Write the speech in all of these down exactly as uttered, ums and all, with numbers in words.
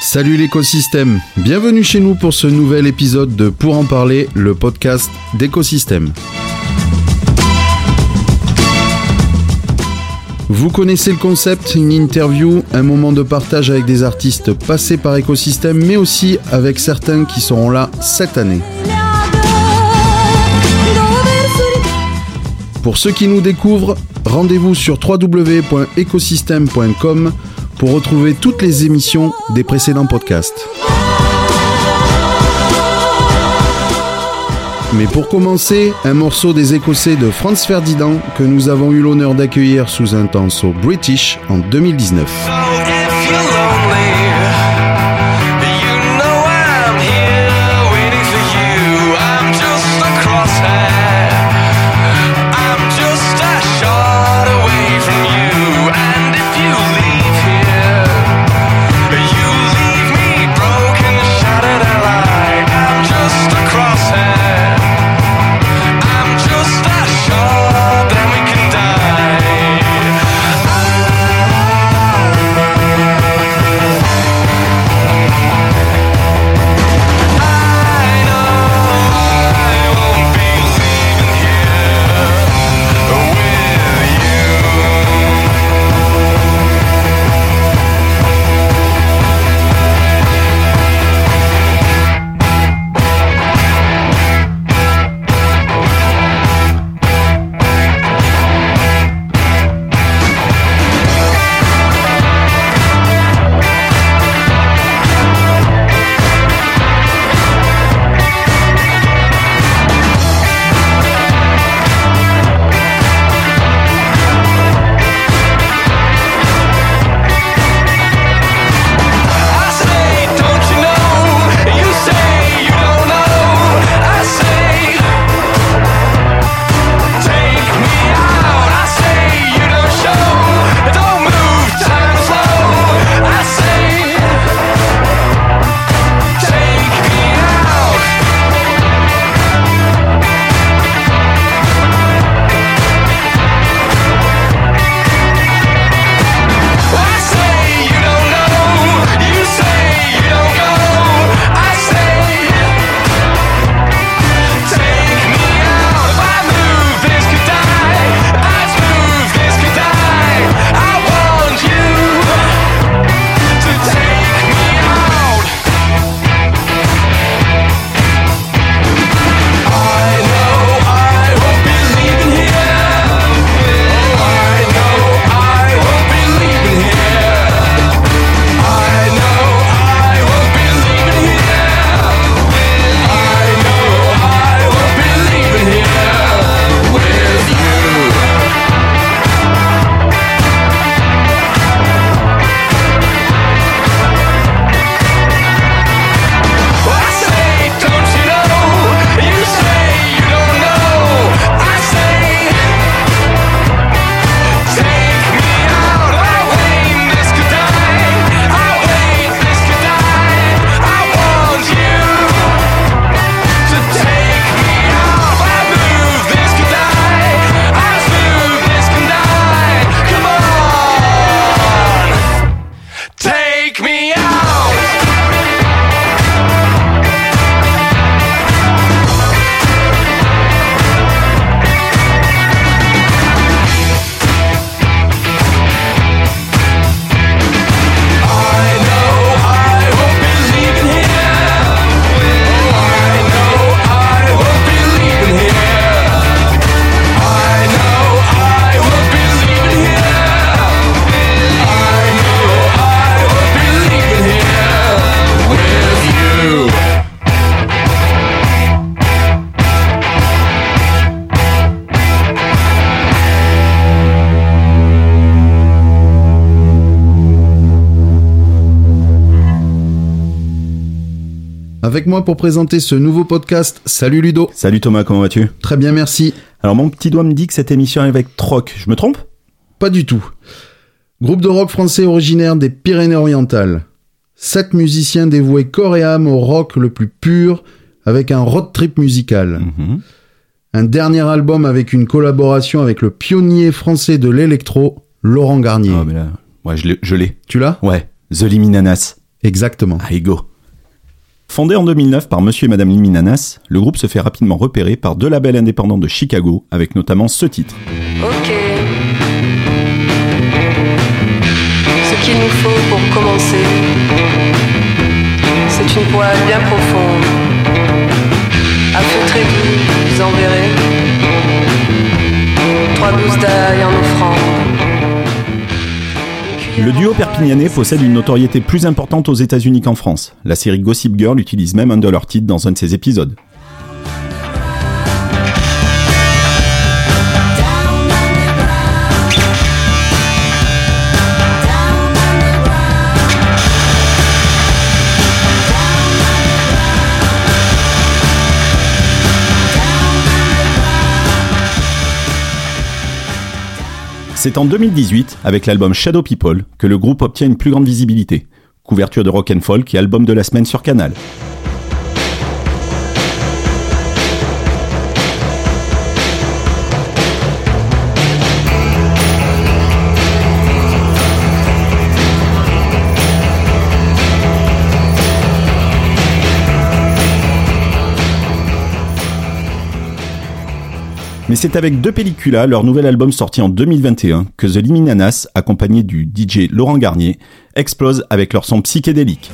Salut l'écosystème, bienvenue chez nous pour ce nouvel épisode de Pour en parler, le podcast d'écosystème. Vous connaissez le concept, une interview, un moment de partage avec des artistes passés par écosystème, mais aussi avec certains qui seront là cette année. Pour ceux qui nous découvrent, rendez-vous sur w w w point écosystème point com pour retrouver toutes les émissions des précédents podcasts. Mais pour commencer, un morceau des Écossais de Franz Ferdinand que nous avons eu l'honneur d'accueillir sous un tanceau British en deux mille dix-neuf. Avec moi pour présenter ce nouveau podcast, salut Ludo. Salut Thomas, comment vas-tu ? Très bien, merci. Alors mon petit doigt me dit que cette émission est avec Troc, je me trompe ? Pas du tout. Groupe de rock français originaire des Pyrénées-Orientales. Sept musiciens dévoués corps et âme au rock le plus pur, avec un road trip musical. Mm-hmm. Un dernier album avec une collaboration avec le pionnier français de l'électro, Laurent Garnier. Oh mais là, ouais, je l'ai. Je l'ai. Tu l'as ? Ouais, The Liminanas. Exactement. Allez, go. Fondé en deux mille neuf par Monsieur et Madame Liminanas, le groupe se fait rapidement repérer par deux labels indépendants de Chicago, avec notamment ce titre. Ok. Ce qu'il nous faut pour commencer, c'est une poêle bien profonde. À feu très doux, vous en verrez. Trois gousses d'ail en offrande. Le duo perpignanais possède une notoriété plus importante aux États-Unis qu'en France. La série Gossip Girl utilise même un de leurs titres dans un de ses épisodes. C'est en deux mille dix-huit, avec l'album Shadow People, que le groupe obtient une plus grande visibilité. Couverture de rock and folk et album de la semaine sur Canal. Mais c'est avec deux pelliculas, leur nouvel album sorti en deux mille vingt et un, que The Liminanas, accompagné du D J Laurent Garnier, explose avec leur son psychédélique.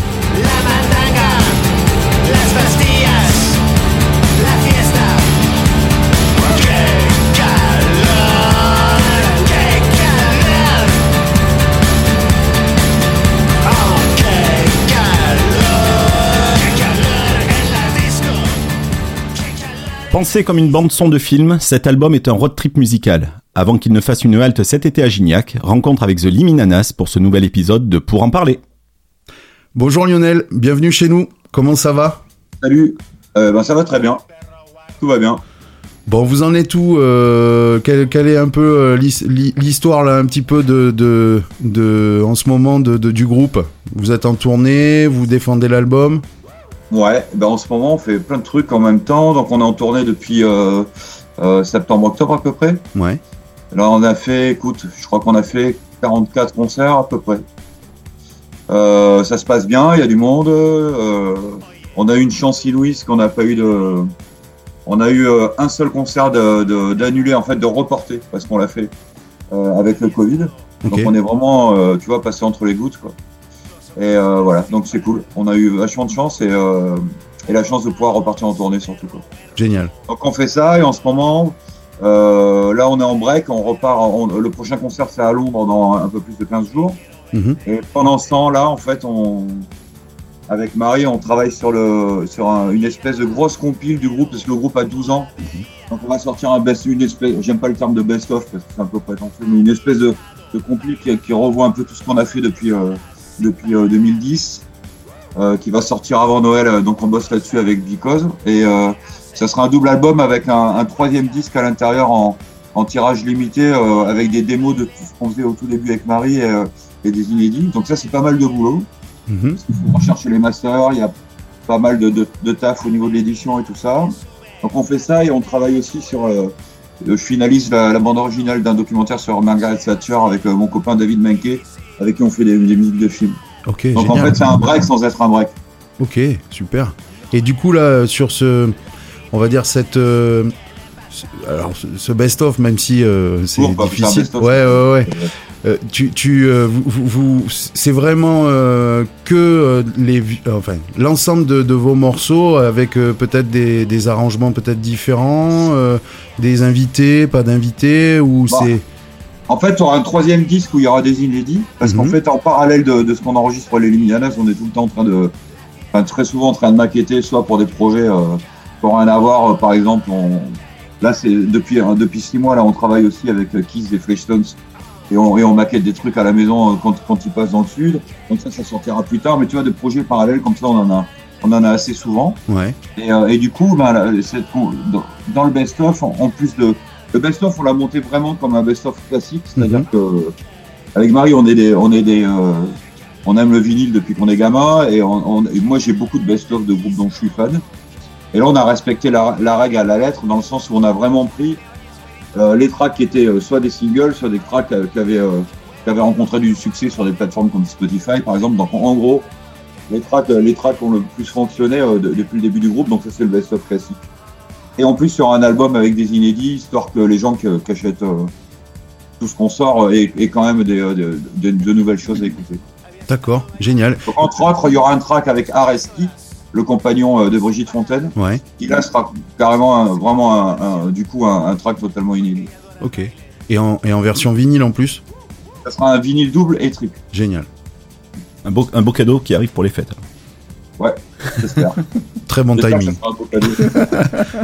Pensé comme une bande-son de film, cet album est un road trip musical. Avant qu'il ne fasse une halte cet été à Gignac, rencontre avec The Liminanas pour ce nouvel épisode de Pour en parler. Bonjour Lionel, bienvenue chez nous. Comment ça va ? Salut, euh, ben ça va très bien. Tout va bien. Bon, vous en êtes où euh, quelle, quelle est un peu euh, l'histoire là, un petit peu de, de, de en ce moment de, de, du groupe ? Vous êtes en tournée, vous défendez l'album ? Ouais, ben en ce moment on fait plein de trucs en même temps, donc on est en tournée depuis euh, euh, septembre-octobre à peu près. Ouais. Là on a fait, écoute, je crois qu'on a fait quarante-quatre concerts à peu près. Euh, ça se passe bien, il y a du monde. Euh, on a eu une chance inouïe qu'on n'a pas eu de, on a eu euh, un seul concert de, de, d'annulé en fait, de reporter parce qu'on l'a fait euh, avec le Covid. Okay. Donc on est vraiment, euh, tu vois, passé entre les gouttes quoi. Et euh, voilà, donc c'est cool. On a eu vachement de chance et, euh, et la chance de pouvoir repartir en tournée surtout quoi. Génial. Donc on fait ça et en ce moment, euh, là on est en break, on repart. On, le prochain concert c'est à Londres dans un peu plus de quinze jours. Mm-hmm. Et pendant ce temps-là, en fait, on, avec Marie, on travaille sur le sur un, une espèce de grosse compile du groupe parce que le groupe a douze ans. Mm-hmm. Donc on va sortir un best, une espèce. J'aime pas le terme de best-of parce que c'est un peu prétentieux, mais une espèce de, de compile qui, qui revoit un peu tout ce qu'on a fait depuis. Euh, depuis euh, deux mille dix, euh, qui va sortir avant Noël, euh, donc on bosse là-dessus avec Because, et euh, ça sera un double album avec un, un troisième disque à l'intérieur en, en tirage limité, euh, avec des démos de tout ce qu'on faisait au tout début avec Marie et, euh, et des inédits, donc ça c'est pas mal de boulot, mm-hmm. parce qu'il faut rechercher les masters, il y a pas mal de, de, de taf au niveau de l'édition et tout ça, donc on fait ça et on travaille aussi sur, euh, je finalise la, la bande originale d'un documentaire sur Margaret Thatcher avec euh, mon copain David Menke, avec qui on fait des, des musiques de films. Ok, donc génial. En fait, c'est un break sans être un break. Ok, super. Et du coup, là, sur ce, on va dire cette, euh, ce, alors ce best-of, même si euh, c'est Pour, difficile. Ouais, ouais, ouais. ouais. Euh, tu, tu, euh, vous, vous, vous, c'est vraiment euh, que euh, les, euh, enfin, l'ensemble de, de vos morceaux avec euh, peut-être des, des arrangements peut-être différents, euh, des invités, pas d'invités, ou bah. c'est. En fait, tu auras un troisième disque où il y aura des inédits, parce mm-hmm. qu'en fait, en parallèle de, de ce qu'on enregistre pour les Liminanas, on est tout le temps en train de, enfin, très souvent en train de maqueter, soit pour des projets euh, qui n'ont rien à voir. Euh, par exemple, on, là, c'est depuis hein, depuis six mois, là, on travaille aussi avec euh, Kiss et Fleshtones, et on, et on maquette des trucs à la maison euh, quand quand ils passent dans le sud. Donc ça, ça sortira plus tard. Mais tu vois, des projets parallèles comme ça, on en a, on en a assez souvent. Ouais. Et, euh, et du coup, ben, là, cette, dans, dans le best-of, en, en plus de le best-of, on l'a monté vraiment comme un best-of classique, c'est-à-dire mm-hmm. que avec Marie, on est des, on est des, euh, on aime le vinyle depuis qu'on est gamin, et, on, on, et moi j'ai beaucoup de best-of de groupes dont je suis fan. Et là, on a respecté la, la règle à la lettre, dans le sens où on a vraiment pris euh, les tracks qui étaient euh, soit des singles, soit des tracks euh, qui avaient euh, qui avait rencontré du succès sur des plateformes comme Spotify, par exemple. Donc, en gros, les tracks, les tracks ont le plus fonctionné euh, de, depuis le début du groupe, donc ça, c'est le best-of classique. Et en plus, sur un album avec des inédits, histoire que les gens qui, qui achètent euh, tout ce qu'on sort aient, aient quand même des, de, de, de nouvelles choses à écouter. D'accord, génial. Donc, entre autres, il y aura un track avec Areski, le compagnon euh, de Brigitte Fontaine, ouais. qui là sera carrément, un, vraiment, un, un, du coup, un, un track totalement inédit. Ok. Et en, et en version vinyle en plus ? Ça sera un vinyle double et triple. Génial. Un beau, un beau cadeau qui arrive pour les fêtes. Ouais, j'espère. Très bon j'espère timing. Que ça sera un beau cadeau.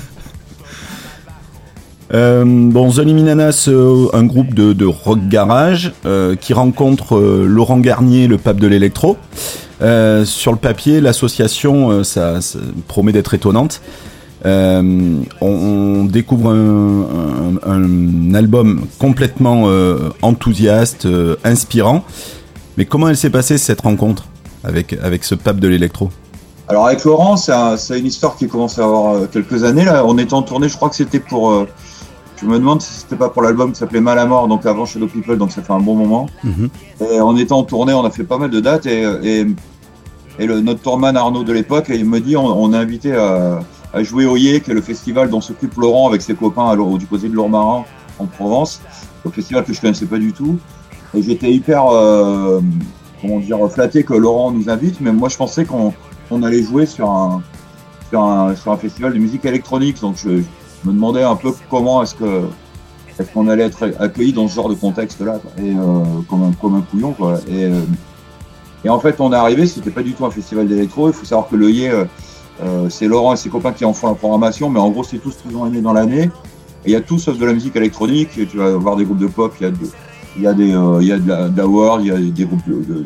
Euh, bon, The Liminanas, euh, un groupe de, de rock garage euh, qui rencontre euh, Laurent Garnier, le pape de l'électro. Euh, sur le papier, l'association, euh, ça, ça promet d'être étonnante. Euh, on, on découvre un, un, un album complètement euh, enthousiaste, euh, inspirant. Mais comment elle s'est passée cette rencontre avec, avec ce pape de l'électro ? Alors avec Laurent, c'est, un, c'est une histoire qui commence à avoir euh, quelques années. Là, on était en tournée, je crois que c'était pour... Euh, je me demande si c'était pas pour l'album qui s'appelait Mal à mort, donc avant Shadow People, donc ça fait un bon moment. Mm-hmm. Et on était en tournée, on a fait pas mal de dates et, et, et le, notre tourman Arnaud de l'époque, il me dit on, on est invité à, à jouer au Yé, qui est le festival dont s'occupe Laurent avec ses copains à, du côté de Lourmarin en Provence, le festival que je connaissais pas du tout. Et j'étais hyper, euh, comment dire, flatté que Laurent nous invite, mais moi je pensais qu'on, qu'on allait jouer sur un, sur un, sur un festival de musique électronique, donc je, je me demandais un peu comment est-ce que est-ce qu'on allait être accueilli dans ce genre de contexte-là, quoi. Et euh, comme un comme un couillon, quoi. Et euh, et en fait, on est arrivé, c'était pas du tout un festival d'électro. Il faut savoir que le Yé, euh, euh, c'est Laurent et ses copains qui en font la programmation, mais en gros, c'est tout ce qu'ils ont aimé dans l'année. Et il y a tout sauf de la musique électronique. Et tu vas voir des groupes de pop, il y a de, il y a des, euh, il y a de la, de la world, il y a des groupes de, de, de, de,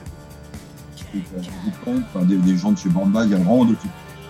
de enfin, des, des gens de chez Bandbag, il y a vraiment de tout.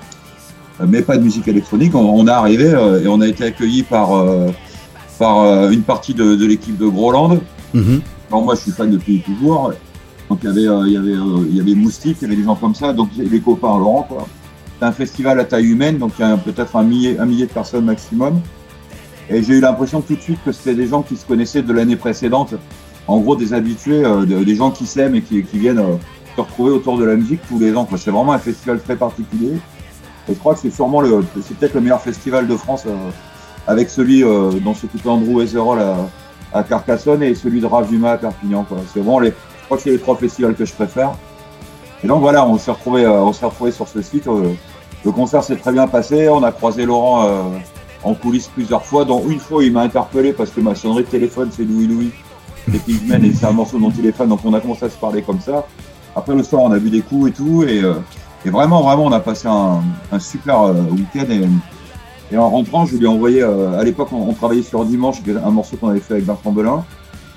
Mais pas de musique électronique. On, on est arrivé euh, et on a été accueillis par, euh, par euh, une partie de, de l'équipe de Groland. Mm-hmm. Bon, moi, je suis fan depuis toujours. Donc, il y avait, euh, il y avait, euh, il y avait Moustique, il y avait des gens comme ça. Donc, les copains à Laurent, quoi. C'est un festival à taille humaine, donc il y a peut-être un millier, un millier de personnes maximum. Et j'ai eu l'impression tout de suite que c'était des gens qui se connaissaient de l'année précédente. En gros, des habitués, euh, de, des gens qui s'aiment et qui, qui viennent euh, se retrouver autour de la musique tous les ans, quoi. C'est vraiment un festival très particulier. Et je crois que c'est sûrement le, c'est peut-être le meilleur festival de France, euh, avec celui euh, dont s'occupe Andrew Ezerol à, à Carcassonne et celui de Rav Dumas à Perpignan, quoi. C'est vraiment les, je crois que c'est les trois festivals que je préfère. Et donc voilà, on s'est retrouvé, euh, on s'est retrouvé sur ce site. Euh, le concert s'est très bien passé. On a croisé Laurent euh, en coulisses plusieurs fois, dont une fois il m'a interpellé parce que ma sonnerie de téléphone c'est Louis Louis des Pigmen et c'est un morceau dont il est fan, donc on a commencé à se parler comme ça. Après le soir, on a bu des coups et tout et euh, Et vraiment, vraiment, on a passé un, un super euh, week-end. Et, et en rentrant, je lui ai envoyé, euh, à l'époque, on, on travaillait sur Dimanche, un morceau qu'on avait fait avec Bertrand Belin.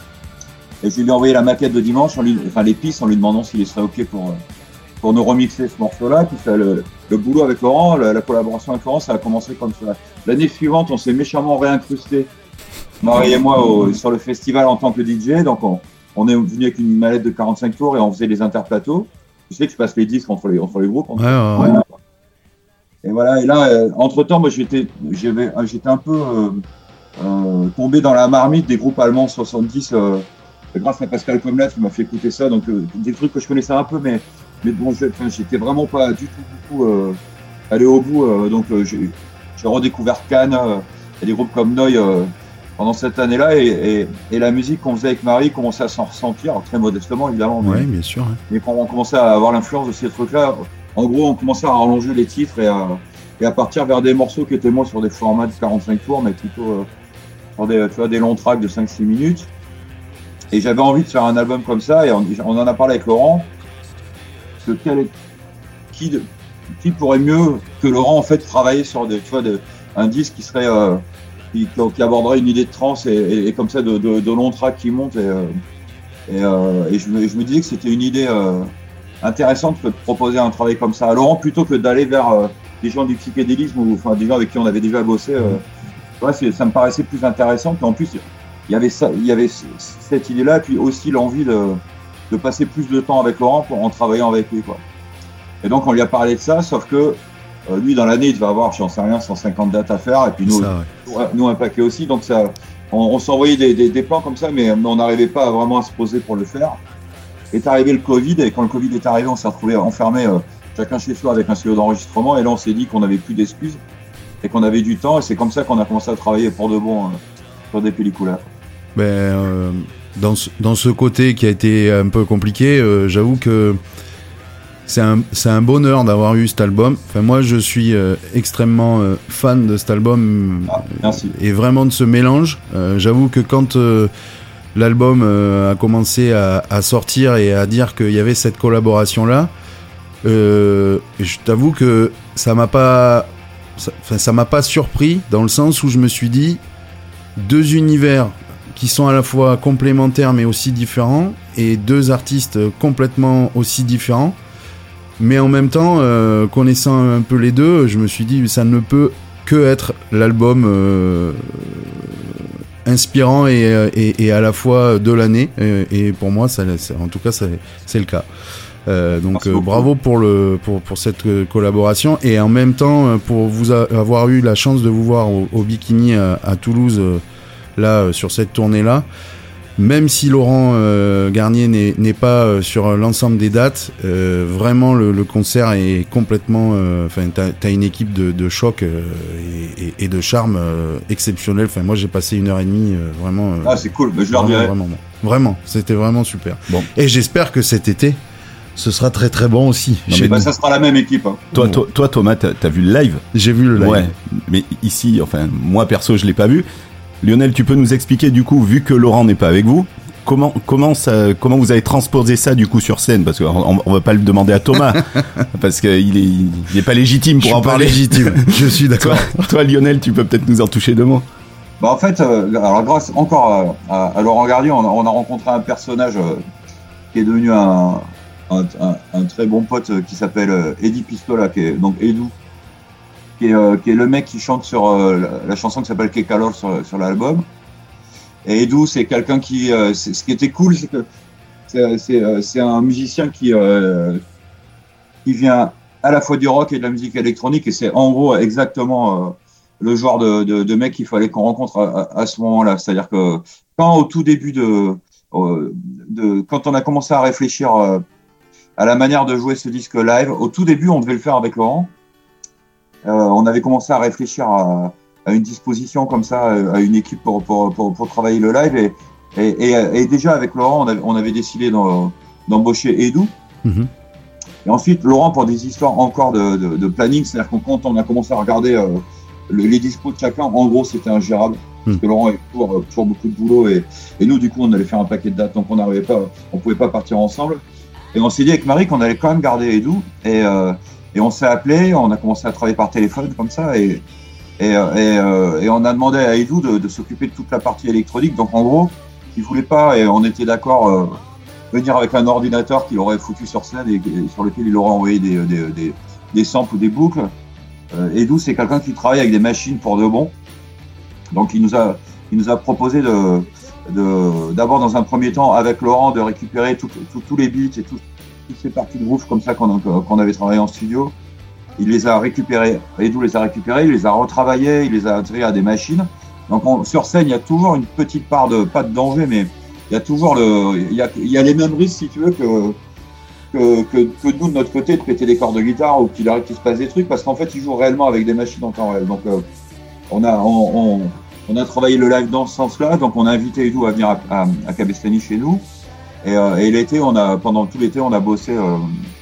Et je lui ai envoyé la maquette de Dimanche, en lui, enfin les pistes, en lui demandant s'il serait OK pour, pour nous remixer ce morceau-là. Puis ça, le, le boulot avec Laurent, la, la collaboration avec Laurent, ça a commencé comme ça. L'année suivante, on s'est méchamment réincrusté, Marie et moi, au, sur le festival en tant que D J. Donc on, on est venu avec une mallette de quarante-cinq tours et on faisait les interplateaux. Tu sais que je passe les disques entre les, entre les groupes. Entre ouais, ouais, ouais. Et voilà, et là, euh, entre-temps, moi, j'étais, j'avais, j'étais un peu euh, euh, tombé dans la marmite des groupes allemands soixante-dix, euh, grâce à Pascal Comlat qui m'a fait écouter ça, donc euh, des trucs que je connaissais un peu, mais, mais bon, je, j'étais vraiment pas du tout, du tout euh, allé au bout, euh, donc euh, j'ai, j'ai redécouvert Cannes, euh, et des groupes comme Noy euh, pendant cette année-là, et, et, et la musique qu'on faisait avec Marie commençait à s'en ressentir, alors, très modestement évidemment, mais, ouais, bien sûr, ouais. Mais quand on commençait à avoir l'influence de ces trucs-là, en gros, on commençait à rallonger les titres et à, et à partir vers des morceaux qui étaient moins sur des formats de quarante-cinq tours, mais plutôt euh, sur des, tu vois, des longs tracks de cinq six minutes. Et j'avais envie de faire un album comme ça, et on, on en a parlé avec Laurent, que quel, qui, qui pourrait mieux que Laurent en fait travailler sur des, tu vois, de, un disque qui serait euh, qui, qui aborderait une idée de trance et, et, et comme ça de, de, de longs tracks qui montent et, euh, et, euh, et je, me, je me disais que c'était une idée euh, intéressante que de proposer un travail comme ça à Laurent plutôt que d'aller vers euh, des gens du psychédélisme ou enfin des gens avec qui on avait déjà bossé. Euh, ouais, c'est, ça me paraissait plus intéressant. Puis en plus, il y avait ça, il y avait cette idée-là, et puis aussi l'envie de, de passer plus de temps avec Laurent pour en travaillant avec lui, quoi. Et donc on lui a parlé de ça, sauf que euh, lui dans l'année il va avoir, j'en sais rien, cent cinquante dates à faire, et puis nous, ça, ouais. nous un paquet aussi. Donc ça, on, on s'envoyait des, des, des plans comme ça, mais on n'arrivait pas à vraiment à se poser pour le faire. Est arrivé le Covid, et quand le Covid est arrivé, on s'est retrouvés enfermés euh, chacun chez soi avec un studio d'enregistrement, et là on s'est dit qu'on n'avait plus d'excuses et qu'on avait du temps, et c'est comme ça qu'on a commencé à travailler pour de bon euh, sur des pellicules. Ben, euh, dans, ce, dans ce côté qui a été un peu compliqué, euh, j'avoue que c'est un, c'est un bonheur d'avoir eu cet album. Enfin, moi, je suis euh, extrêmement euh, fan de cet album ah, merci. et vraiment de ce mélange. Euh, j'avoue que quand euh, l'album euh, a commencé à, à sortir et à dire qu'il y avait cette collaboration-là, euh, je t'avoue que ça m'a pas, ça, enfin, ça m'a pas surpris dans le sens où je me suis dit deux univers qui sont à la fois complémentaires mais aussi différents et deux artistes complètement aussi différents. Mais en même temps, euh, connaissant un peu les deux, je me suis dit ça ne peut que être l'album euh, inspirant et, et, et à la fois de l'année. Et, et pour moi, ça, en tout cas, ça, c'est le cas. Euh, donc euh, bravo pour, le, pour, pour cette collaboration. Et en même temps, pour vous a, avoir eu la chance de vous voir au, au Bikini à, à Toulouse, euh, là, sur cette tournée-là. Même si Laurent euh, Garnier n'est, n'est pas euh, sur l'ensemble des dates, euh, vraiment le, le concert est complètement... Enfin, euh, t'as, t'as une équipe de, de choc euh, et, et, et de charme euh, exceptionnel. Enfin, moi, j'ai passé une heure et demie euh, vraiment... Euh, ah, c'est cool, je leur dirai. Vraiment, vraiment, c'était vraiment super. Bon. Et j'espère que cet été, ce sera très très bon aussi. Non, mais bah, ça sera la même équipe. Hein. Toi, toi, toi, Thomas, t'as, t'as vu le live ? J'ai vu le live. Ouais, mais ici, enfin, moi perso, je l'ai pas vu. Lionel, tu peux nous expliquer du coup, vu que Laurent n'est pas avec vous, comment comment ça comment vous avez transposé ça du coup sur scène, parce qu'on on va pas le demander à Thomas parce qu'il est il est pas légitime pour je en parler. Légitime. Je suis d'accord. Toi, toi, Lionel, tu peux peut-être nous en toucher deux mots. Bah en fait, euh, alors grâce encore à, à, à Laurent Garnier, on a, on a rencontré un personnage euh, qui est devenu un un, un un très bon pote euh, qui s'appelle euh, Eddie Pistola, qui est donc Edou. Qui est, euh, qui est le mec qui chante sur euh, la, la chanson qui s'appelle Que Calor sur, sur l'album. Et Edu, c'est quelqu'un qui... Euh, c'est, ce qui était cool, c'est que c'est, c'est, euh, c'est un musicien qui, euh, qui vient à la fois du rock et de la musique électronique, et c'est en gros exactement euh, le genre de, de, de mec qu'il fallait qu'on rencontre à, à, à ce moment-là. C'est-à-dire que quand au tout début de... Euh, de quand on a commencé à réfléchir euh, à la manière de jouer ce disque live, au tout début, on devait le faire avec Laurent. Euh, on avait commencé à réfléchir à, à une disposition comme ça, à une équipe pour, pour, pour, pour travailler le live. Et, et, et, et déjà, avec Laurent, on avait, on avait décidé d'en, d'embaucher Edu. Mm-hmm. Et ensuite, Laurent, pour des histoires encore de, de, de planning, c'est-à-dire que quand on a commencé à regarder euh, le, les dispos de chacun, en gros, c'était ingérable. Mm. Parce que Laurent avait toujours, toujours beaucoup de boulot. Et, et nous, du coup, on allait faire un paquet de dates, donc on n'arrivait pas, on pouvait pas partir ensemble. Et on s'est dit avec Marie qu'on allait quand même garder Edu. Et... Euh, Et on s'est appelé, on a commencé à travailler par téléphone comme ça, et, et, et, euh, et on a demandé à Edu de, de s'occuper de toute la partie électronique. Donc en gros, il voulait pas, et on était d'accord, euh, venir avec un ordinateur qu'il aurait foutu sur scène et, et sur lequel il aurait envoyé des, des, des, des samples ou des boucles. Euh, Edu, c'est quelqu'un qui travaille avec des machines pour de bon. Donc il nous a, il nous a proposé de, de, d'abord dans un premier temps avec Laurent de récupérer tout, tout, tous les beats et tout. Toutes ces parties de groove comme ça qu'on, qu'on avait travaillé en studio, il les a récupérées, Edu les a récupérées, il les a retravaillées, il les a intégrées à des machines. Donc on, sur scène, il y a toujours une petite part de, pas de danger, mais il y a toujours le, il y a, il y a les mêmes risques si tu veux que, que, que, que nous de notre côté de péter des cordes de guitare ou qu'il arrive qu'il se passe des trucs, parce qu'en fait ils jouent réellement avec des machines en temps réel. Donc euh, on a, on, on, on a travaillé le live dans ce sens-là, donc on a invité Edu à venir à, à, à Cabestany chez nous. Et, euh, et l'été, on a, pendant tout l'été, on a bossé euh,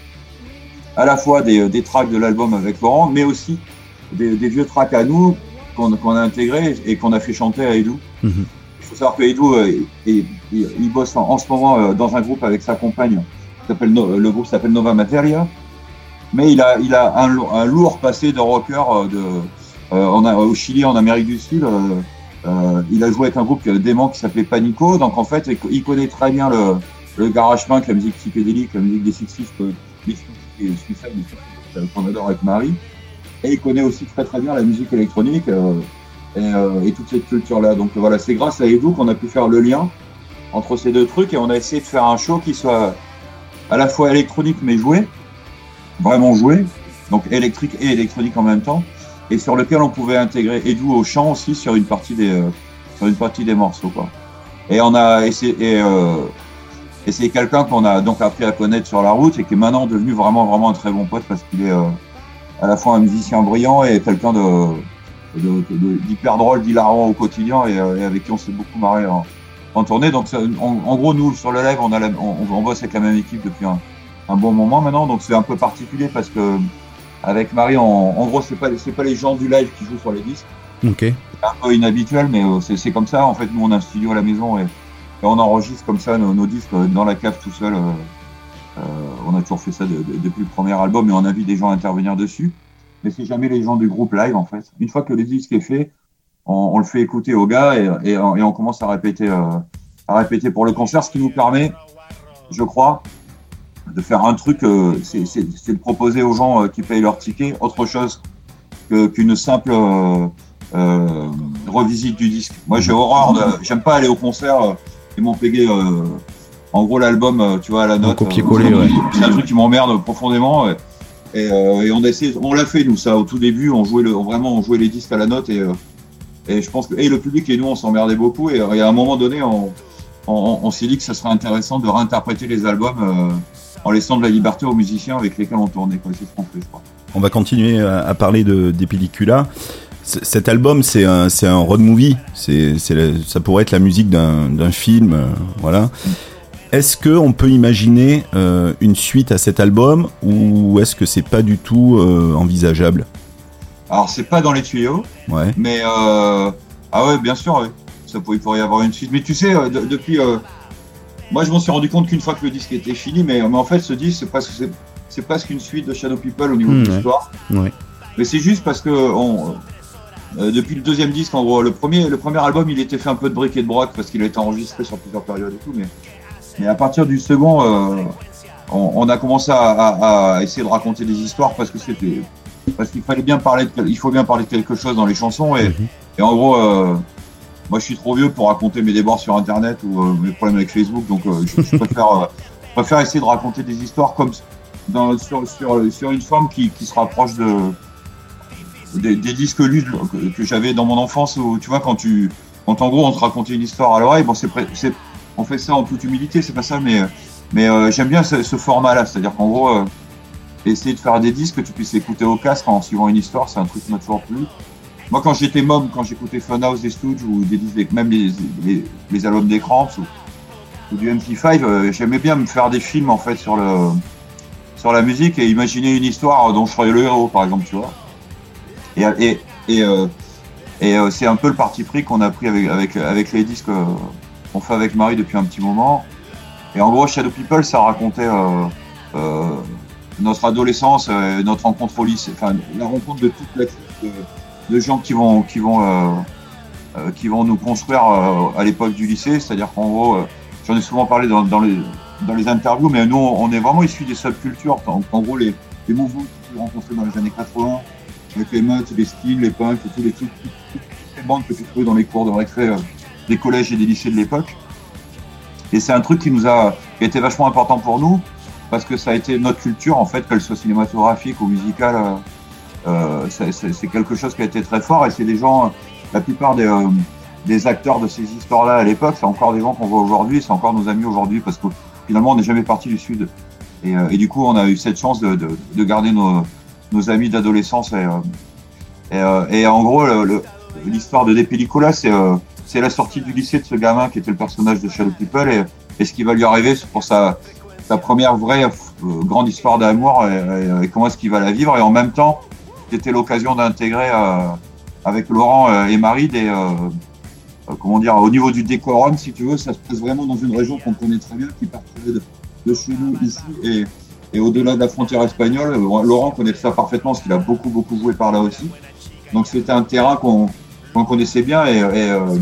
à la fois des, des tracks de l'album avec Laurent, mais aussi des, des vieux tracks à nous qu'on, qu'on a intégrés et qu'on a fait chanter à Edu. Mm-hmm. Il faut savoir que Edu, euh, il, il, il bosse en, en ce moment euh, dans un groupe avec sa compagne. S'appelle no, le groupe s'appelle Nova Materia. Mais il a, il a un, un lourd passé de rocker euh, de, euh, on a, au Chili, en Amérique du Sud. Euh, Euh, il a joué avec un groupe dément qui s'appelait Panico, donc en fait il connaît très bien le, le garage punk, la musique psychédélique, la musique des sixties, les suicides qu'on adore avec Marie, et il connaît aussi très très bien la musique électronique euh, et, euh, et toute cette culture là. Donc voilà, c'est grâce à Edu qu'on a pu faire le lien entre ces deux trucs, et on a essayé de faire un show qui soit à la fois électronique mais joué, vraiment joué, donc électrique et électronique en même temps, et sur lequel on pouvait intégrer Edu au chant aussi sur une partie des, euh, sur une partie des morceaux, quoi. Et on a essayé, et, euh, et c'est quelqu'un qu'on a donc appris à connaître sur la route et qui est maintenant devenu vraiment, vraiment un très bon pote parce qu'il est euh, à la fois un musicien brillant et quelqu'un de, de, de, d'hyper drôle, d'hilarant au quotidien et, et avec qui on s'est beaucoup marré en, en tournée. Donc, ça, en, en gros, nous, sur le live, on, a la, on, on bosse avec la même équipe depuis un, un bon moment maintenant. Donc, c'est un peu particulier parce que avec Marie, on, en gros, c'est pas, c'est pas les gens du live qui jouent sur les disques. Ok. C'est un peu inhabituel, mais c'est, c'est comme ça. En fait, nous, on a un studio à la maison et, et on enregistre comme ça nos, nos disques dans la cave tout seul. Euh, euh, on a toujours fait ça de, de, depuis le premier album et on invite des gens à intervenir dessus. Mais c'est jamais les gens du groupe live, en fait. Une fois que le disque est fait, on, on le fait écouter aux gars et, et, et on commence à répéter, euh, à répéter pour le concert, ce qui nous permet, je crois, de faire un truc, euh, c'est, c'est, c'est de proposer aux gens euh, qui payent leur ticket autre chose que, qu'une simple euh, euh, revisite du disque. Moi, j'ai horreur de, j'aime pas aller au concert euh, et m'en payer, euh, en gros, l'album, euh, tu vois, à la note. Copier-coller, euh, ouais. C'est un truc qui m'emmerde profondément. Et, et, euh, et on a essayé, on l'a fait, nous, ça, au tout début, on jouait le, vraiment, on jouait les disques à la note et, euh, et je pense que, et le public et nous, on s'emmerdait beaucoup et, et à un moment donné, on, on, on s'est dit que ça serait intéressant de réinterpréter les albums, euh, en laissant de la liberté aux musiciens avec lesquels on tournait, quoi. C'est ce qu'on fait, je crois. On va continuer à, à parler de, des Pellicula. C- cet album, c'est un, c'est un road movie. C'est, c'est la, ça pourrait être la musique d'un, d'un film, euh, voilà. Est-ce que on peut imaginer euh, une suite à cet album ou est-ce que c'est pas du tout euh, envisageable ? Alors, c'est pas dans les tuyaux, ouais. mais euh, ah ouais, bien sûr, ouais. Ça pourrait, il pourrait y avoir une suite. Mais tu sais, euh, de, depuis, euh, moi, je m'en suis rendu compte qu'une fois que le disque était fini, mais, mais en fait, ce disque, c'est parce que c'est, c'est presque une suite de Shadow People au niveau mmh, de l'histoire. Ouais. Ouais. Mais c'est juste parce que on, euh, depuis le deuxième disque, en gros, le premier, le premier album, il était fait un peu de bric et de broc parce qu'il a été enregistré sur plusieurs périodes et tout, mais mais à partir du second, euh, on, on a commencé à, à, à essayer de raconter des histoires parce que c'était, parce qu'il fallait bien parler, de, il faut bien parler de quelque chose dans les chansons et, mmh. et en gros, euh, moi je suis trop vieux pour raconter mes débords sur Internet ou euh, mes problèmes avec Facebook, donc euh, je, je préfère, euh, je préfère essayer de raconter des histoires comme dans, sur, sur, sur une forme qui, qui se rapproche de des, des disques lus que, que j'avais dans mon enfance où tu vois quand tu, quand en gros on te racontait une histoire à l'oreille, bon c'est, c'est on fait ça en toute humilité, c'est pas ça, mais, mais euh, j'aime bien ce, ce format-là, c'est-à-dire qu'en gros, euh, essayer de faire des disques que tu puisses écouter au casque en suivant une histoire, c'est un truc qui m'a toujours plu. Moi, quand j'étais môme, quand j'écoutais Funhouse des Stooges ou des disques, même les, les, les albums des Cramps ou, ou du M P cinq, euh, j'aimais bien me faire des films en fait sur le sur la musique et imaginer une histoire dont je serais le héros, par exemple, tu vois. Et et et, euh, et euh, c'est un peu le parti pris qu'on a pris avec avec avec les disques. Euh, on fait avec Marie depuis un petit moment. Et en gros, Shadow People, ça racontait euh, euh, notre adolescence, euh, notre rencontre au lycée, enfin la rencontre de toute la de, de gens qui vont qui vont euh, euh, qui vont nous construire euh, à l'époque du lycée. C'est-à-dire qu'en gros, euh, j'en ai souvent parlé dans, dans les dans les interviews, mais nous, on est vraiment issus des subcultures. En, en gros, les, les mouvements que j'ai rencontrés dans les années quatre-vingts, avec les meutes, les styles, les punks, et tous les trucs, toutes, toutes les bandes que tu trouvais dans les cours de récré. Euh, des collèges et des lycées de l'époque. Et c'est un truc qui nous a qui a été vachement important pour nous parce que ça a été notre culture, en fait, qu'elle soit cinématographique ou musicale. Euh, c'est, c'est, c'est quelque chose qui a été très fort et c'est des gens, la plupart des, euh, des acteurs de ces histoires-là à l'époque, c'est encore des gens qu'on voit aujourd'hui, c'est encore nos amis aujourd'hui parce que finalement, on n'est jamais parti du Sud. Et, euh, et du coup, on a eu cette chance de, de, de garder nos, nos amis d'adolescence. Et, euh, et, euh, et en gros, le, le, l'histoire de Des Pellicula, c'est... Euh, c'est la sortie du lycée de ce gamin qui était le personnage de Shadow People et, et ce qui va lui arriver pour sa, sa première vraie euh, grande histoire d'amour et, et, et comment est-ce qu'il va la vivre. Et en même temps, c'était l'occasion d'intégrer euh, avec Laurent euh, et Marie des, euh, euh, comment dire, au niveau du décorum, si tu veux, ça se passe vraiment dans une région qu'on connaît très bien, qui partait de, de chez nous ici et, et au-delà de la frontière espagnole. Laurent connaît ça parfaitement parce qu'il a beaucoup, beaucoup joué par là aussi. Donc c'était un terrain qu'on qu'on connaissait bien et, et, euh,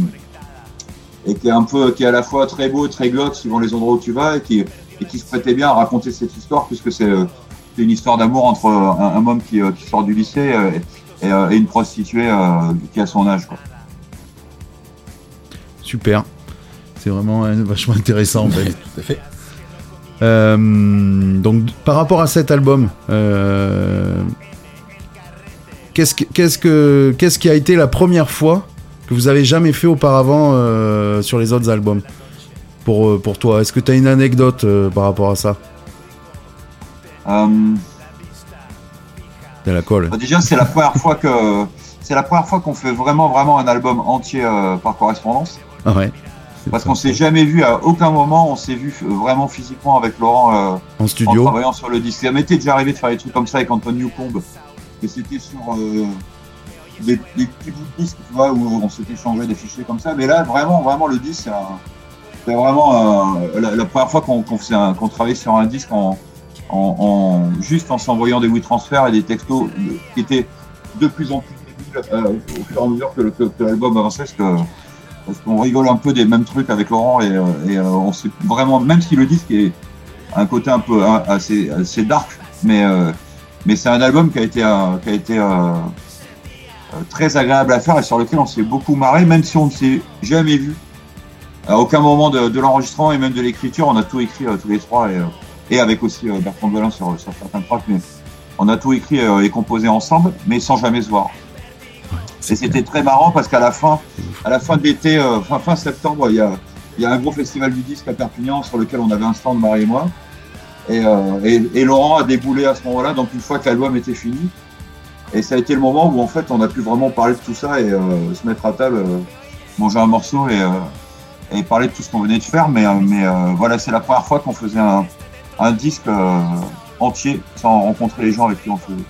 et qui est un peu, qui est à la fois très beau, très glauque suivant les endroits où tu vas et qui, et qui se prêtait bien à raconter cette histoire puisque c'est, c'est une histoire d'amour entre un, un homme qui, qui sort du lycée et, et, et une prostituée qui a son âge, quoi. Super, c'est vraiment vachement intéressant en fait. Tout à fait. Euh, donc par rapport à cet album, euh, Qu'est-ce, que, qu'est-ce, que, qu'est-ce qui a été la première fois que vous avez jamais fait auparavant euh, sur les autres albums pour, euh, pour toi. Est-ce que tu as une anecdote euh, par rapport à ça? Euh... C'est la colle. Bah déjà, c'est la première fois que c'est la première fois qu'on fait vraiment vraiment un album entier euh, par correspondance. Ah ouais. Parce qu'on s'est jamais vu à aucun moment, on s'est vu vraiment physiquement avec Laurent euh, en studio, en travaillant sur le disque. Ça m'était déjà arrivé de faire des trucs comme ça avec Anton Newcombe, et c'était sur euh, des, des petits bouts de disques, tu vois, où on s'était changé des fichiers comme ça. Mais là, vraiment, vraiment, le disque, c'est, un, c'est vraiment euh, la, la première fois qu'on, qu'on, faisait un, qu'on travaillait sur un disque en, en, en juste en s'envoyant des WeTransfer et des textos qui étaient de plus en plus débiles euh, au fur et à mesure que, le, que, que l'album avançait. Parce que, Parce qu'on rigole un peu des mêmes trucs avec Laurent et, et euh, on sait vraiment, même si le disque est un côté un peu hein, assez, assez dark, mais, euh, mais c'est un album qui a été, euh, qui a été euh, très agréable à faire et sur lequel on s'est beaucoup marré, même si on ne s'est jamais vu. À aucun moment de, de l'enregistrement et même de l'écriture, on a tout écrit euh, tous les trois et, euh, et avec aussi euh, Bertrand Belin sur, sur certains tracks, mais on a tout écrit euh, et composé ensemble, mais sans jamais se voir. Et c'était très marrant parce qu'à la fin, à la fin de l'été, euh, fin, fin septembre, il y a, il y a un gros festival du disque à Perpignan sur lequel on avait un stand, Marie et moi. Et, euh, et, et Laurent a déboulé à ce moment-là, donc une fois que l'album était fini. Et ça a été le moment où en fait on a pu vraiment parler de tout ça et euh, se mettre à table, euh, manger un morceau et, euh, et parler de tout ce qu'on venait de faire. Mais, euh, mais euh, voilà, c'est la première fois qu'on faisait un, un disque euh, entier sans rencontrer les gens avec qui on faisait.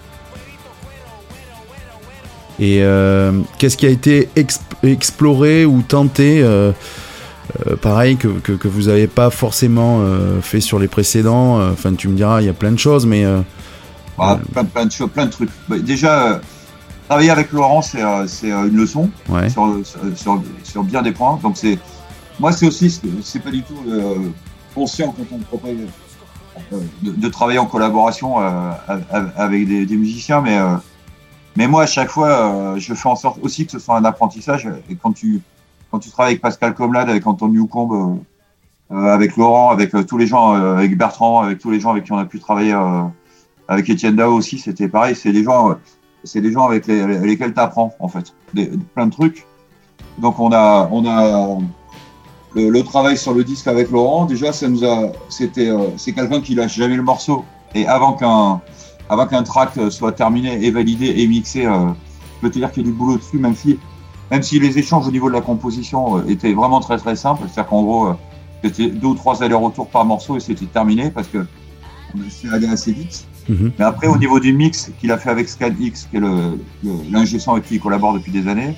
Et euh, qu'est-ce qui a été exp- exploré ou tenté, euh, euh, pareil, que, que, que vous n'avez pas forcément euh, fait sur les précédents? Enfin, tu me diras, il y a plein de choses, mais... Euh, ah, euh... plein, plein de choses, plein de trucs. Bah, déjà, euh, travailler avec Laurent, c'est, euh, c'est euh, une leçon ouais. sur, sur, sur bien des points. Donc, c'est, moi, c'est aussi, c'est, c'est pas du tout euh, conscient quand on me propose euh, de, de travailler en collaboration euh, avec des, des musiciens, mais... Euh, Mais moi, à chaque fois, euh, je fais en sorte aussi que ce soit un apprentissage. Et quand tu, quand tu travailles avec Pascal Comlade, avec Anton Newcombe, euh, avec Laurent, avec euh, tous les gens, euh, avec Bertrand, avec tous les gens avec qui on a pu travailler, euh, avec Étienne Dao aussi, c'était pareil. C'est des gens, euh, c'est des gens avec les, lesquels tu apprends, en fait, des, plein de trucs. Donc, on a, on a le, le travail sur le disque avec Laurent. Déjà, ça nous a, c'était, euh, c'est quelqu'un qui lâche jamais le morceau. Et avant qu'un, Avant qu'un track soit terminé et validé et mixé, euh, je peux te dire qu'il y a du boulot dessus, même si, même si les échanges au niveau de la composition euh, étaient vraiment très très simples. C'est-à-dire qu'en gros, euh, c'était deux ou trois allers-retours par morceau et c'était terminé parce que on s'est allé assez vite. Mm-hmm. Mais après, au niveau du mix qu'il a fait avec ScanX, qui est le, le, l'ingé son avec qui il collabore depuis des années,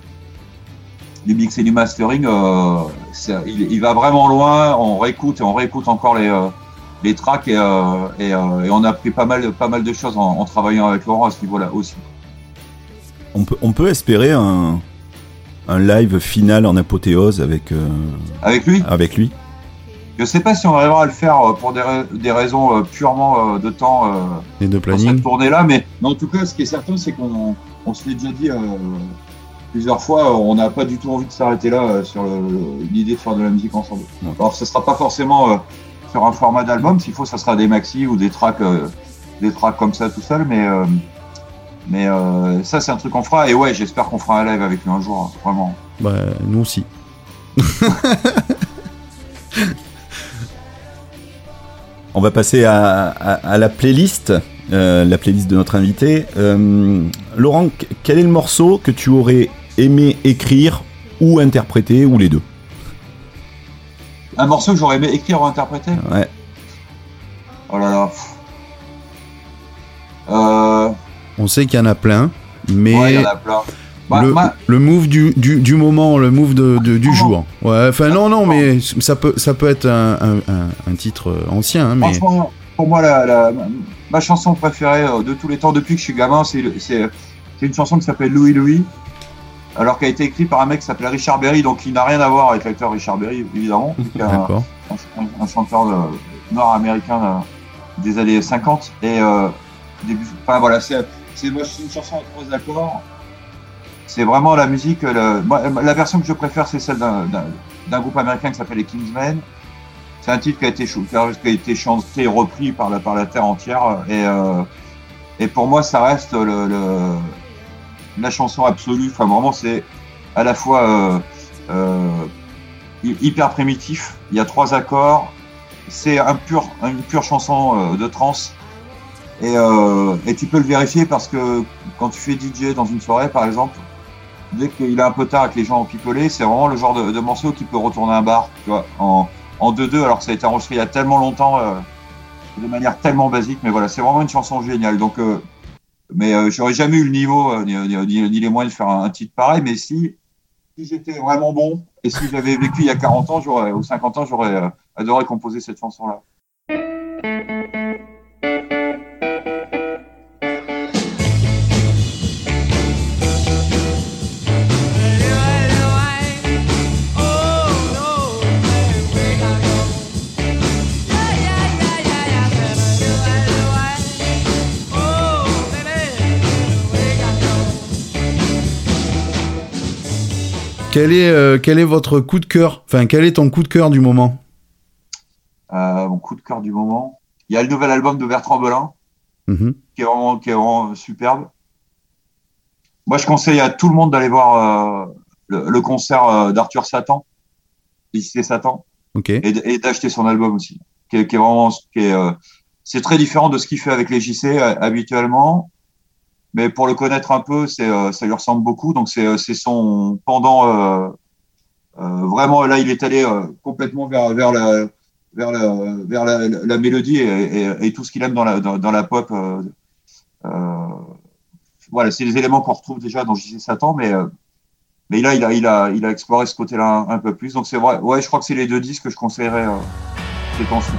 du mix et du mastering, euh, ça, il, il va vraiment loin. On réécoute et on réécoute encore les... Euh, les tracks et, euh, et, euh, et on a appris pas mal, pas mal de choses en, en travaillant avec Laurent à ce niveau-là aussi. On peut, on peut espérer un, un live final en apothéose avec, euh, avec lui. Avec lui. Je sais pas si on arrivera à le faire pour des, des raisons purement de temps euh, et de planning. Dans cette tournée-là, mais, mais en tout cas, ce qui est certain, c'est qu'on on se l'est déjà dit euh, plusieurs fois, on n'a pas du tout envie de s'arrêter là euh, sur le, l'idée de faire de la musique ensemble. Ouais. Alors, ce sera pas forcément euh, sur un format d'album, s'il faut, ça sera des maxi ou des tracks, euh, des tracks comme ça tout seul, mais, euh, mais euh, ça, c'est un truc qu'on fera, et ouais, j'espère qu'on fera un live avec lui un jour, vraiment. Bah, nous aussi. On va passer à, à, à la playlist, euh, la playlist de notre invité. Euh, Laurent, quel est le morceau que tu aurais aimé écrire ou interpréter, ou les deux? Un morceau que j'aurais aimé écrire ou interpréter? Ouais. Oh là là. Euh... On sait qu'il y en a plein, mais ouais, il y en a plein. Bah, le, ma... le move du, du, du moment, le move de, de, du jour. Ouais, enfin non, non, mais ça peut, ça peut être un, un, un, un titre ancien. Hein, mais... Franchement, pour moi, la, la, ma chanson préférée de tous les temps, depuis que je suis gamin, c'est, c'est, c'est une chanson qui s'appelle Louis Louis. Alors qui a été écrit par un mec qui s'appelle Richard Berry, donc il n'a rien à voir avec l'acteur Richard Berry, évidemment, qui est un, un, un chanteur de, nord-américain de, des années cinquante. Et euh, début, enfin voilà, c'est, c'est, moi, c'est une chanson en trois accords. C'est vraiment la musique. Le, moi, la version que je préfère, c'est celle d'un, d'un, d'un groupe américain qui s'appelle les Kingsmen. C'est un titre qui a été, qui a été chanté et repris par la, par la terre entière. Et, euh, et pour moi, ça reste le, le la chanson absolue. Enfin, vraiment, c'est, à la fois euh, euh, hyper primitif. Il y a trois accords. C'est un pur, une pure chanson euh, de trance. Et, euh, et tu peux le vérifier parce que quand tu fais D J dans une soirée, par exemple, dès qu'il est un peu tard et que les gens ont picolé, c'est vraiment le genre de, de morceau qui peut retourner un bar, tu vois, en, en deux deux, alors que ça a été enregistré il y a tellement longtemps, euh, de manière tellement basique. Mais voilà, c'est vraiment une chanson géniale. Donc, euh, mais euh, j'aurais jamais eu le niveau euh, ni, ni, ni les moyens de faire un, un titre pareil. Mais si, si j'étais vraiment bon et si j'avais vécu il y a quarante ans, j'aurais, ou cinquante ans, j'aurais euh, adoré composer cette chanson-là. Quel est, euh, quel est votre coup de cœur ? Enfin, quel est ton coup de cœur du moment ? euh, Mon coup de cœur du moment, il y a le nouvel album de Bertrand Belin, mm-hmm. qui est vraiment, qui est vraiment superbe. Moi, je conseille à tout le monde d'aller voir euh, le, le concert euh, d'Arthur Satan, lycée Satan, okay. et, et d'acheter son album aussi, qui est, qui est vraiment, qui est, euh, c'est très différent de ce qu'il fait avec les J C euh, habituellement. Mais pour le connaître un peu, c'est, euh, ça lui ressemble beaucoup. Donc, c'est, c'est son pendant. Euh, euh, vraiment, là, il est allé euh, complètement vers, vers, la, vers, la, vers la, la mélodie et, et, et tout ce qu'il aime dans la, dans, dans la pop. Euh, euh, voilà, c'est des éléments qu'on retrouve déjà dans J C Satan, mais, euh, mais là, il a, il, a, il a exploré ce côté-là un, un peu plus. Donc, c'est vrai. Ouais, je crois que c'est les deux disques que je conseillerais euh, ces temps-ci.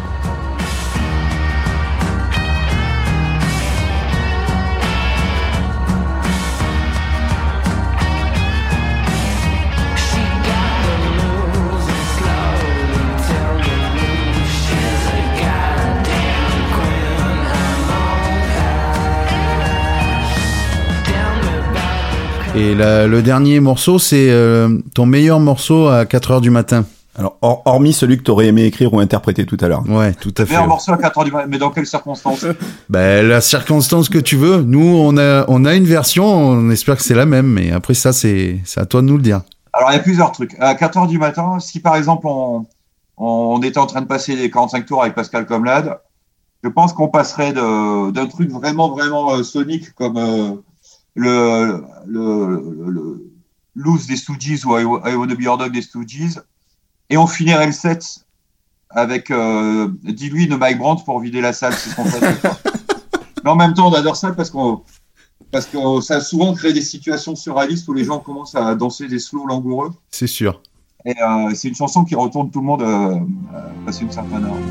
Et la, le dernier morceau, c'est euh, ton meilleur morceau à quatre heures du matin. Alors, or, hormis celui que t'aurais aimé écrire ou interpréter tout à l'heure. Ouais, tout à fait. Meilleur morceau à quatre heures du matin, mais dans quelles circonstances ? Ben, la circonstance que tu veux. Nous, on a, on a une version, on espère que c'est la même, mais après ça, c'est, c'est à toi de nous le dire. Alors, il y a plusieurs trucs. À quatre heures du matin, si par exemple, on, on était en train de passer les quarante-cinq tours avec Pascal Comlade, je pense qu'on passerait de, d'un truc vraiment, vraiment euh, sonique comme... Euh, le, le, le Loose des Stooges ou I, I Wanna Be Your Dog des Stooges, et on finirait le set avec euh, Dis-lui de Mike Brandt pour vider la salle, c'est ce qu'on fait. Mais en même temps, on adore ça parce qu'on parce que ça a souvent créé des situations surréalistes où les gens commencent à danser des slows langoureux. C'est sûr. Et euh, c'est une chanson qui retourne tout le monde euh, passer une certaine heure.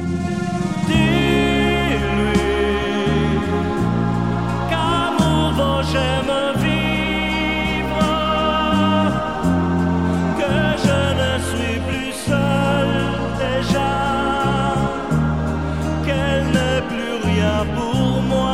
J'aime vivre, que je ne suis plus seul déjà, qu'elle n'est plus rien pour moi.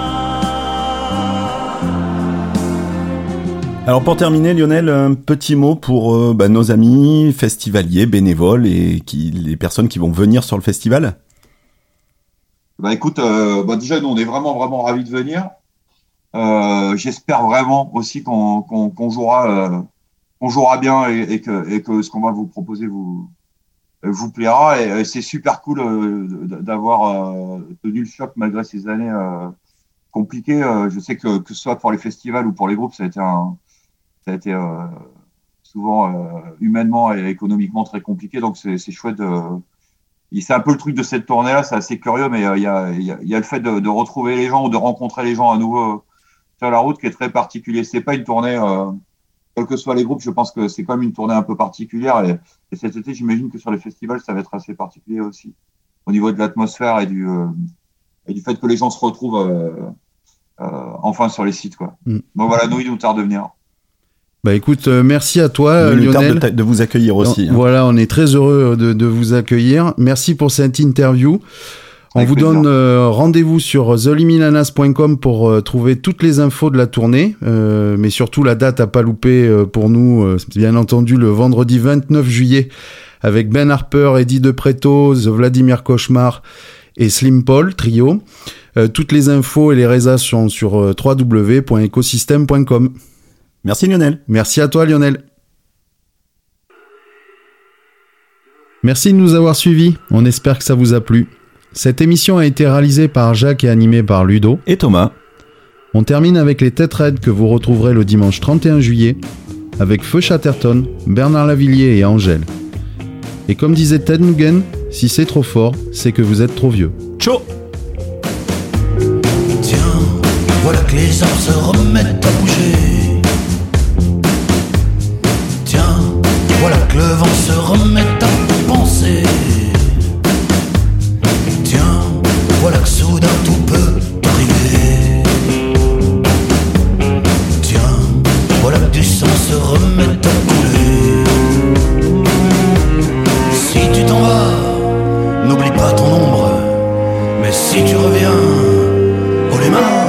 Alors pour terminer, Lionel, un petit mot pour euh, bah, nos amis festivaliers, bénévoles et qui, les personnes qui vont venir sur le festival. Bah écoute, euh, bah déjà nous on est vraiment vraiment ravis de venir. Euh, j'espère vraiment aussi qu'on, qu'on, qu'on jouera, euh, qu'on jouera bien et, et que, et que ce qu'on va vous proposer vous, vous plaira. Et, et c'est super cool euh, d'avoir euh, tenu le choc malgré ces années euh, compliquées. Euh, je sais que que ce soit pour les festivals ou pour les groupes, ça a été un, ça a été euh, souvent euh, humainement et économiquement très compliqué. Donc c'est, c'est chouette. De, c'est un peu le truc de cette tournée-là. C'est assez curieux, mais il euh, y a, il y a, il y a le fait de, de retrouver les gens ou de rencontrer les gens à nouveau sur la route qui est très particulier. C'est pas une tournée, euh, quels que soient les groupes, je pense que c'est quand même une tournée un peu particulière. Et, et cet été, j'imagine que sur les festivals, ça va être assez particulier aussi, au niveau de l'atmosphère et du, euh, et du fait que les gens se retrouvent euh, euh, enfin sur les sites, quoi. Mm. Donc voilà, nous, il nous tarde de venir. Bah écoute, euh, merci à toi, il Lionel. nous tarde de, ta- de vous accueillir aussi. Donc, hein. Voilà, on est très heureux de, de vous accueillir. Merci pour cette interview. On Avec vous plaisir. donne euh, rendez-vous sur the liminanas point com pour euh, trouver toutes les infos de la tournée, euh, mais surtout la date à pas louper euh, pour nous, euh, bien entendu le vendredi vingt-neuf juillet avec Ben Harper, Eddie De Preto, The Vladimir Cauchemar et Slim Paul, trio. Euh, toutes les infos et les résas sont sur euh, w w w point ecosystem point com. Merci Lionel. Merci à toi Lionel. Merci de nous avoir suivis, on espère que ça vous a plu. Cette émission a été réalisée par Jacques et animée par Ludo. Et Thomas. On termine avec les Têtes Raides que vous retrouverez le dimanche trente et un juillet, avec Feu Chatterton, Bernard Lavillier et Angèle. Et comme disait Ted Nugent, si c'est trop fort, c'est que vous êtes trop vieux. Ciao. Tiens, voilà que les arbres se remettent à bouger. Tiens, voilà que le vent se remet à penser. Tiens, voilà que soudain tout peut arriver. Tiens, voilà que du sang se remet à couler. Si tu t'en vas, n'oublie pas ton ombre. Mais si tu reviens, haut les mains.